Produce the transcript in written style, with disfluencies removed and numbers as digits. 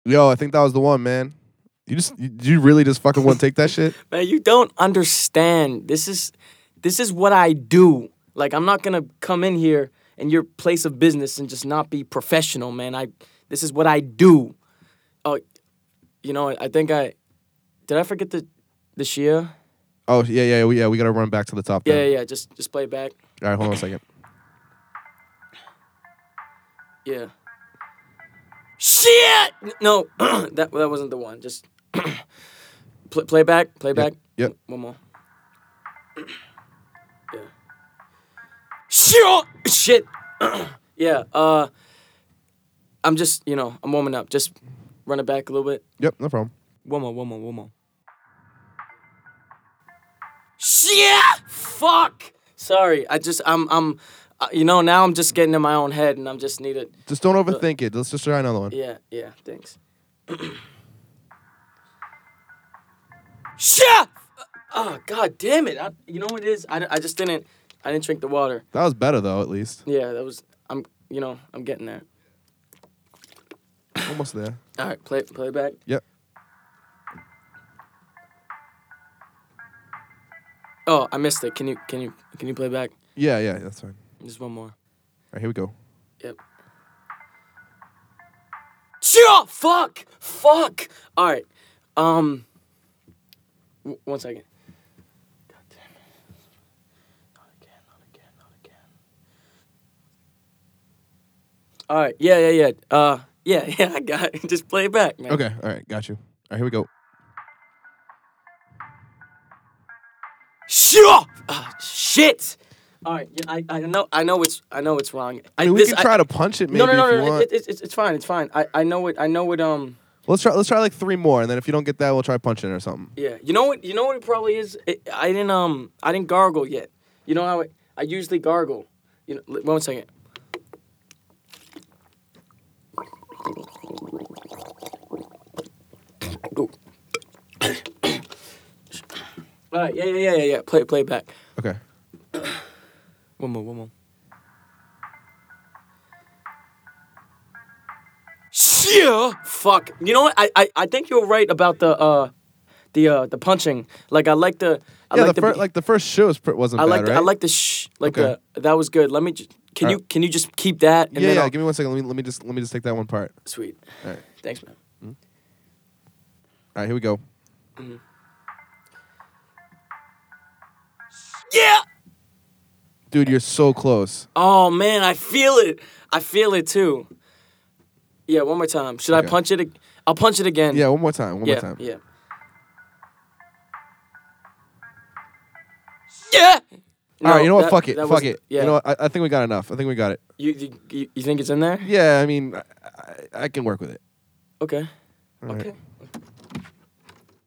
Yo, I think that was the one, man. You really just fucking want to take that shit? Man, you don't understand. This is what I do. Like, I'm not gonna come in here in your place of business and just not be professional, man. This is what I do. Oh, I think did I forget the Shia? Oh yeah. We gotta run back to the top. Yeah. Just play it back. All right, hold on a second. Yeah. Shit! No, that wasn't the one. Just play back. Play back. Yep. One more. Yeah. Shit. Yeah. I'm just, I'm warming up. Just run it back a little bit. Yep, no problem. One more. Shit! Fuck! Sorry. Now I'm just getting in my own head and I'm just needed. Just don't overthink it. Let's just try another one. Yeah, thanks. Shit! Oh, god damn it. You know what it is? I didn't drink the water. That was better though, at least. Yeah, I'm getting there. Almost there. All right, play back. Yep. Oh, I missed it. Can you play back? Yeah, that's fine. Just one more. All right, here we go. Yep. Chill! Fuck! All right. 1 second. God damn it. Not again. All right. Yeah. Yeah, I got it. Just play it back, man. Okay, all right, got you. All right, here we go. Shit! All right, yeah, I know it's wrong. I mean, we can try to punch it maybe if you want. It's fine. I know it. Let's try like 3 more, and then if you don't get that, we'll try punching it or something. Yeah, you know what it probably is. I didn't gargle yet. You know how I usually gargle. 1 second. Ooh. All right, yeah. Play it back. Okay. One more. Yeah. Fuck. You know what? I think you're right about the punching. Like I like the. The first show wasn't bad, right? I like the Okay. that was good. Let me. Can you just keep that? And Yeah. Give me 1 second. Let me just take that one part. Sweet. All right. Thanks, man. All right, here we go. Mm-hmm. Yeah. Dude, you're so close. Oh man, I feel it. I feel it too. Yeah, one more time. Should I punch it? I'll punch it again. Yeah, one more time. One more time. Yeah. Yeah. All right, you know what? Fuck it. Yeah. You know what? I think we got enough. I think we got it. You think it's in there? Yeah, I mean, I can work with it. Okay. All Okay. right.